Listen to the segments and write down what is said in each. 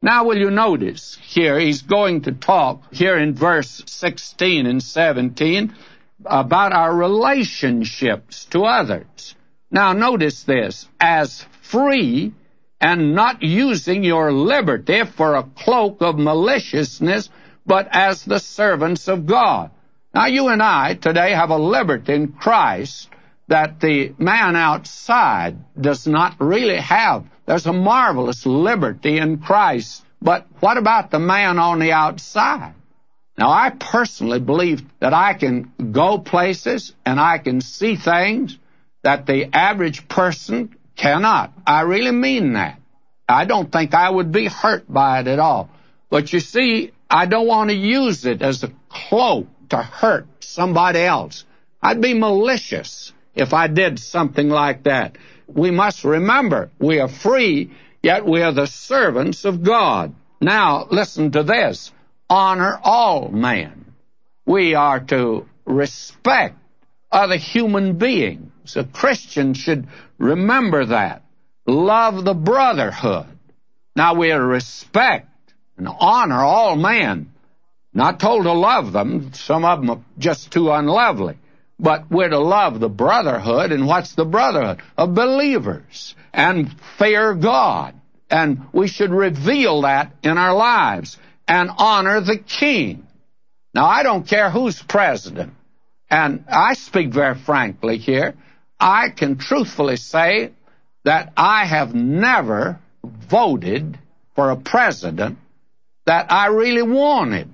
Now, will you notice here, he's going to talk here in verse 16 and 17 about our relationships to others. Now, notice this, as free and not using your liberty for a cloak of maliciousness, but as the servants of God. Now, you and I today have a liberty in Christ that the man outside does not really have. There's a marvelous liberty in Christ. But what about the man on the outside? Now, I personally believe that I can go places and I can see things that the average person cannot. I really mean that. I don't think I would be hurt by it at all. But you see, I don't want to use it as a cloak to hurt somebody else. I'd be malicious if I did something like that. We must remember, we are free, yet we are the servants of God. Now, listen to this. Honor all men. We are to respect other human beings. A Christian should remember that. Love the brotherhood. Now, we are to respect and honor all men. Not told to love them. Some of them are just too unlovely. But we're to love the brotherhood. And what's the brotherhood? Of believers. And fear God. And we should reveal that in our lives. And honor the king. Now, I don't care who's president. And I speak very frankly here. I can truthfully say that I have never voted for a president that I really wanted.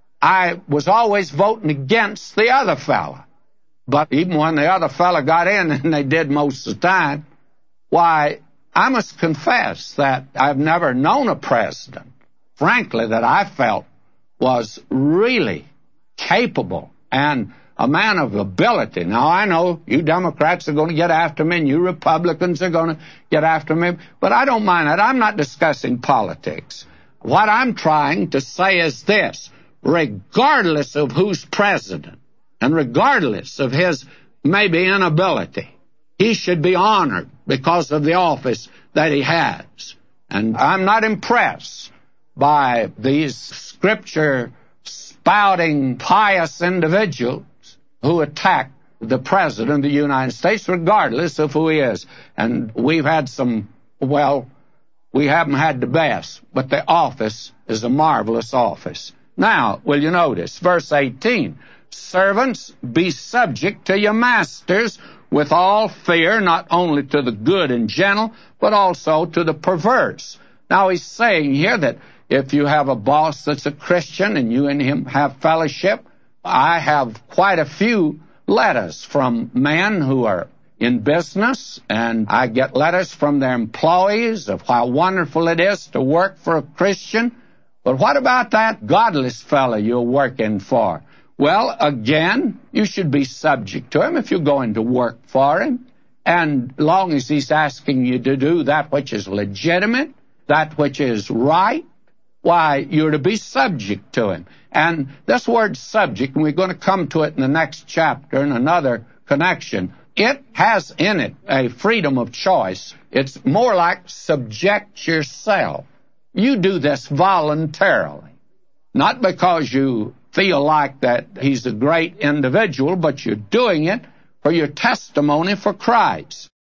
I was always voting against the other fella. But even when the other fella got in, and they did most of the time, why, I must confess that I've never known a president, frankly, that I felt was really capable and a man of ability. Now, I know you Democrats are going to get after me, and you Republicans are going to get after me, but I don't mind that. I'm not discussing politics. What I'm trying to say is this: regardless of who's president, and regardless of his maybe inability, he should be honored because of the office that he has. And I'm not impressed by these scripture-spouting, pious individuals who attack the President of the United States, regardless of who he is. And we've had some, well, we haven't had the best, but the office is a marvelous office. Now, will you notice, verse 18, servants, be subject to your masters with all fear, not only to the good and gentle, but also to the perverse. Now, he's saying here that if you have a boss that's a Christian and you and him have fellowship, I have quite a few letters from men who are in business, and I get letters from their employees of how wonderful it is to work for a Christian. But what about that godless fellow you're working for? Well, again, you should be subject to him if you're going to work for him. And long as he's asking you to do that which is legitimate, that which is right, why, you're to be subject to him. And this word subject, and we're going to come to it in the next chapter in another connection, it has in it a freedom of choice. It's more like subject yourself. You do this voluntarily, not because you feel like that he's a great individual, but you're doing it for your testimony for Christ.